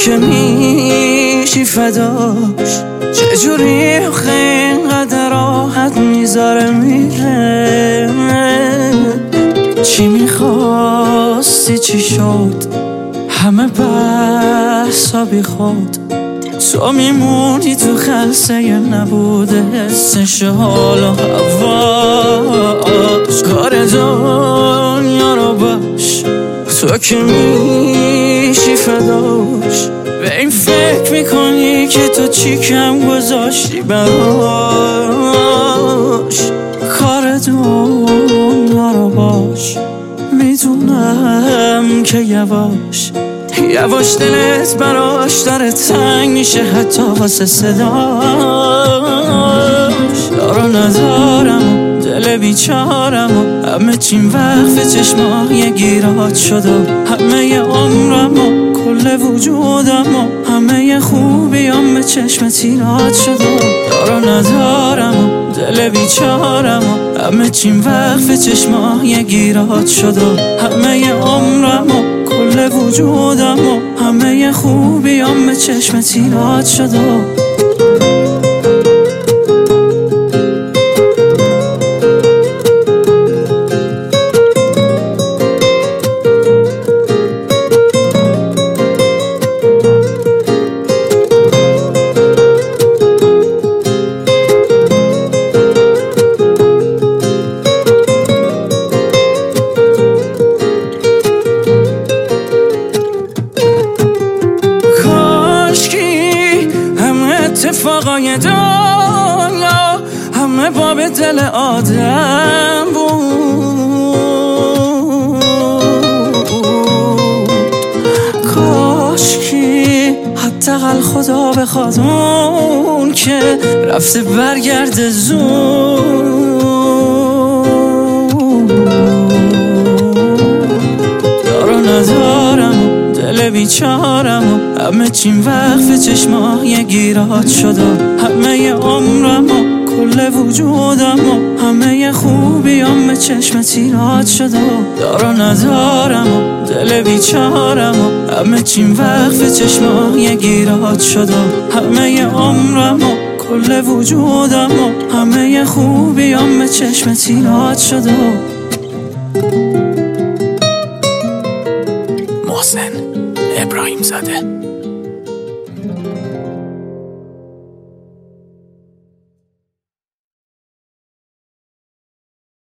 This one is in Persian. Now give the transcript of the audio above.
که میشی فداش، چجوری آخه اینقدر راحت میذاره میره. چی میخواستی چی شد، همه بحثا بی خود، تو میمونی تو خلسه نبوده حسش حال و هواش. کار دنیا رو باش، تو که میشی فداش، به این فکر میکنی که تو چی کم گذاشتی براش. کار دنیا رو باش، میدونم که یواش یواش دلت براش داره تنگ میشه، حتی واسه صداش. دارو ندارم دل بیچارم و همه چیم وقف چشمای گیرات شد و همه عمرم و کل وجودم و همه خوبیام به چشم تیرات شد و دارو ندارم دل بیچارم و همه چیم وقف چشمای گیرات شد و همه عمرم و کل وجودم و همه خوبیام به چشم تیرات شد و اتفاقای دنیا همه باب دل آدم بود. کاشکی حداقل خدا بخواد اون که رفته برگرده زود. دارو ندارم دل بیچارم و همه چیم وقف چشمای گیرات شد و همه عمرم و کل وجودم و همه خوبیام به چشم تیرات شد و دارو ندارم و دل بیچارم و همه چیم وقف چشمای گیرات شد و همه عمرم و کل وجودم و همه خوبیام به چشم تیرات شد و محسن ابراهیم زاده.